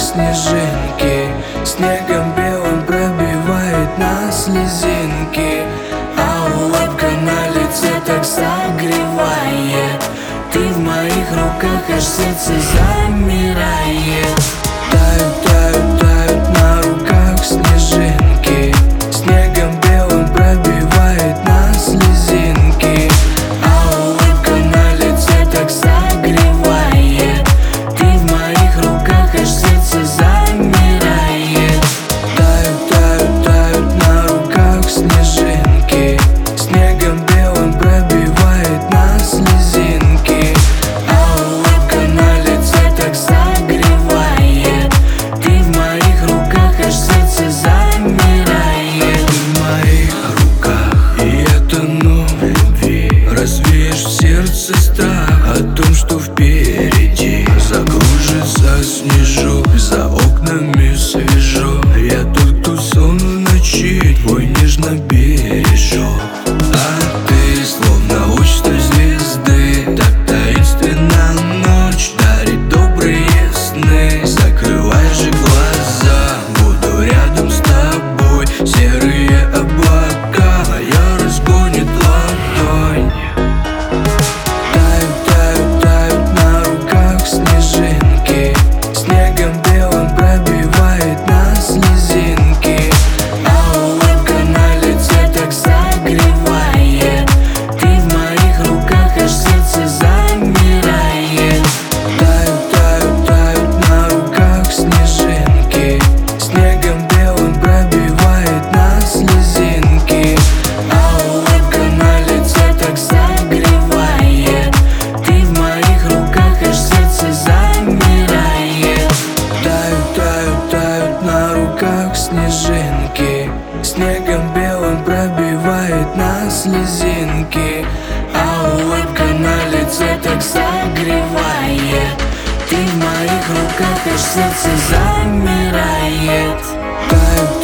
снежинки. Снегом белым пробивает нас слезинки, а улыбка на лице так согревает. Ты в моих руках, аж сердце замирает. Тают, тают, тают на руках снежинки. Снегом белым пробивает нас слезинки, а улыбка на лице так согревает. Ты в моих руках, аж сердце замирает. Тают, тают, тают на руках снежинки. Снегом белым пробивает нас слезинки, а улыбка на лице так согревает. Ты в моих руках, аж сердце замирает. Ты в моих руках, и я тону в любви. Развеешь в сердце страх о том, что впереди. Закружится снежок, за окнами свежо. Я тот, кто сон в ночи твой нежно бережет. А ты словно луч той звезды, так таинственно ночь дарит добрые сны. Закрывай же глаза, буду рядом с тобой. Серые облака моя разгонит ладонь. Тают, тают, тают на руках снежинки. Снегом белым пробивает нас слезинки, а улыбка на лице так согревает. Ты в моих руках, аж сердце замирает. Тают, тают, тают на руках снежинки. Снегом белым пробивает нас слезинки, а улыбка на лице так согревает. Ты в моих руках, аж сердце замирает. Тают, тают, тают на руках снежинки. Снегом белым пробивает нас слезинки, а улыбка на лице так согревает. Ты в моих руках, аж сердце замирает. Тают,